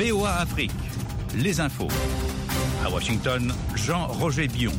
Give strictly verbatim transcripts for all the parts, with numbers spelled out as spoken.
V O A Afrique, les infos. À Washington, Jean-Roger Bion.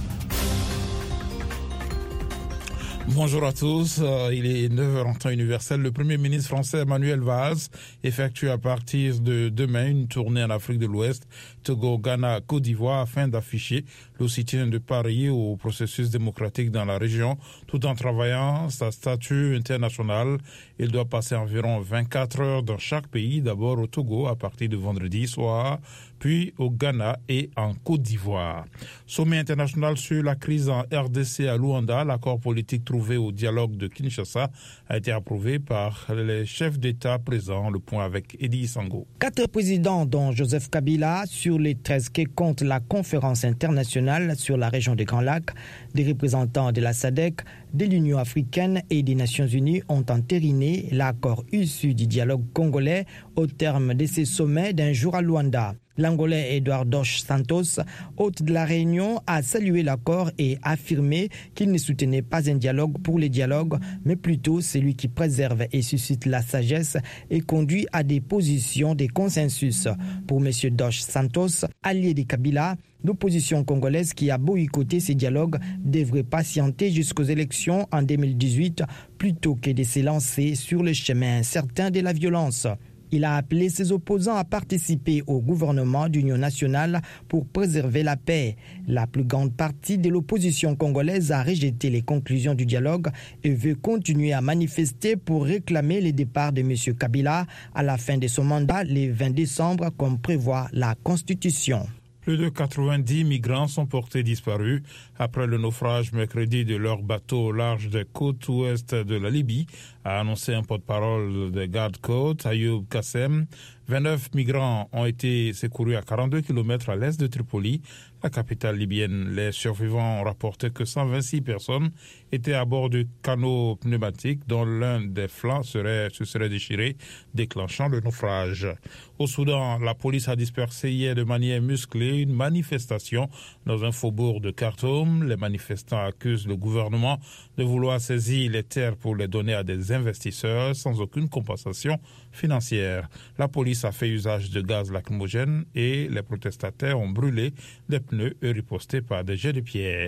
Bonjour à tous, il est neuf heures en temps universel. Le Premier ministre français Manuel Valls effectue à partir de demain une tournée en Afrique de l'Ouest, Togo, Ghana, Côte d'Ivoire afin d'afficher le soutien de Paris au processus démocratique dans la région tout en travaillant sa statut international. Il doit passer environ vingt-quatre heures dans chaque pays, d'abord au Togo à partir de vendredi soir, puis au Ghana et en Côte d'Ivoire. Sommet international sur la crise en R D C à Luanda, l'accord politique trouvé au dialogue de Kinshasa a été approuvé par les chefs d'État présents. Le point avec Eddie Sango. Quatre présidents, dont Joseph Kabila, sur les treize qui comptent la conférence internationale sur la région des Grands Lacs, des représentants de la S A D C, de l'Union africaine et des Nations unies ont entériné l'accord issu du dialogue congolais au terme de ces sommets d'un jour à Luanda. L'Angolais Eduardo dos Santos, hôte de la Réunion, a salué l'accord et affirmé qu'il ne soutenait pas un dialogue pour les dialogues, mais plutôt celui qui préserve et suscite la sagesse et conduit à des positions de consensus. Pour M. dos Santos, allié de Kabila, l'opposition congolaise qui a boycotté ces dialogues devrait patienter jusqu'aux élections en deux mille dix-huit plutôt que de se lancer sur le chemin incertain de la violence. Il a appelé ses opposants à participer au gouvernement d'union nationale pour préserver la paix. La plus grande partie de l'opposition congolaise a rejeté les conclusions du dialogue et veut continuer à manifester pour réclamer le départ de M. Kabila à la fin de son mandat le vingt décembre comme prévoit la Constitution. Plus de quatre-vingt-dix migrants sont portés disparus après le naufrage mercredi de leur bateau au large des côtes ouest de la Libye, a annoncé un porte-parole des gardes-côtes, Ayoub Kassem. vingt-neuf migrants ont été secourus à quarante-deux kilomètres à l'est de Tripoli, la capitale libyenne. Les survivants ont rapporté que cent vingt-six personnes étaient à bord de canots pneumatiques dont l'un des flancs serait, se serait déchiré, déclenchant le naufrage. Au Soudan, la police a dispersé hier de manière musclée une manifestation dans un faubourg de Khartoum. Les manifestants accusent le gouvernement de vouloir saisir les terres pour les donner à des investisseurs sans aucune compensation financière. La police a fait usage de gaz lacrymogène et les protestataires ont brûlé des pneus et riposté par des jets de pierre.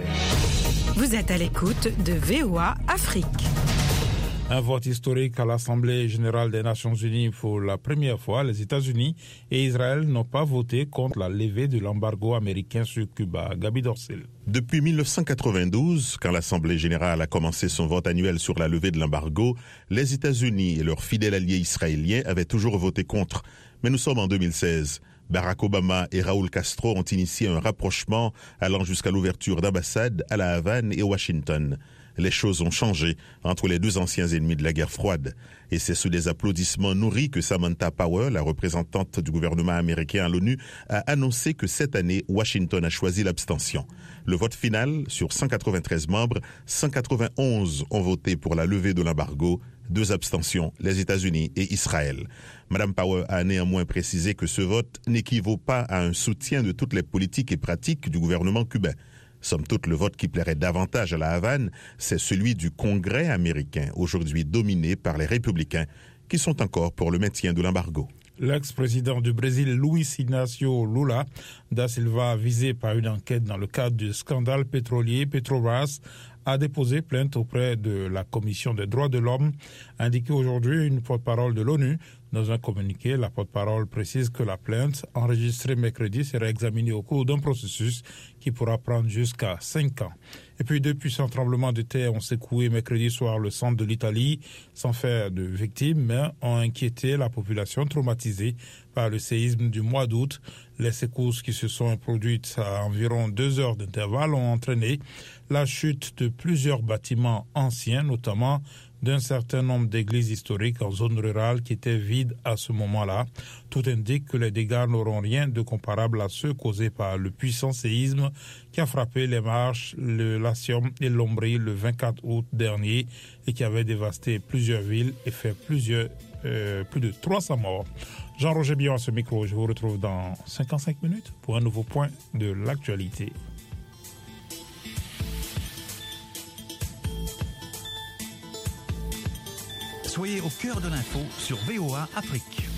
Vous êtes à l'écoute de V O A Afrique. Un vote historique à l'Assemblée générale des Nations unies pour la première fois. Les États-Unis et Israël n'ont pas voté contre la levée de l'embargo américain sur Cuba. Gabi Dorsel. Depuis mille neuf cent quatre-vingt-douze, quand l'Assemblée générale a commencé son vote annuel sur la levée de l'embargo, les États-Unis et leurs fidèles alliés israéliens avaient toujours voté contre. Mais nous sommes en deux mille seize. Barack Obama et Raúl Castro ont initié un rapprochement allant jusqu'à l'ouverture d'ambassades à La Havane et Washington. Les choses ont changé entre les deux anciens ennemis de la guerre froide. Et c'est sous des applaudissements nourris que Samantha Power, la représentante du gouvernement américain à l'ONU, a annoncé que cette année, Washington a choisi l'abstention. Le vote final, sur cent quatre-vingt-treize membres, cent quatre-vingt-onze ont voté pour la levée de l'embargo. Deux abstentions, les États-Unis et Israël. Madame Power a néanmoins précisé que ce vote n'équivaut pas à un soutien de toutes les politiques et pratiques du gouvernement cubain. Somme toute, le vote qui plairait davantage à la Havane, c'est celui du Congrès américain, aujourd'hui dominé par les républicains, qui sont encore pour le maintien de l'embargo. L'ex-président du Brésil, Luiz Inácio Lula da Silva, visé par une enquête dans le cadre du scandale pétrolier Petrobras, a déposé plainte auprès de la Commission des droits de l'homme, a indiqué aujourd'hui une porte-parole de l'ONU. Dans un communiqué, la porte-parole précise que la plainte, enregistrée mercredi, sera examinée au cours d'un processus qui pourra prendre jusqu'à cinq ans. Et puis, deux puissants tremblements de terre ont secoué mercredi soir le centre de l'Italie, sans faire de victimes, mais ont inquiété la population traumatisée par le séisme du mois d'août. Les secousses qui se sont produites à environ deux heures d'intervalle ont entraîné la chute de plusieurs bâtiments anciens, notamment d'un certain nombre d'églises historiques en zone rurale qui étaient vides à ce moment-là. Tout indique que les dégâts n'auront rien de comparable à ceux causés par le puissant séisme qui a frappé les Marches, le Latium et l'Ombrie le vingt-quatre août dernier et qui avait dévasté plusieurs villes et fait plusieurs, euh, plus de trois cents morts. Jean-Roger Bion à ce micro. Je vous retrouve dans cinquante-cinq minutes pour un nouveau point de l'actualité. Soyez au cœur de l'info sur V O A Afrique.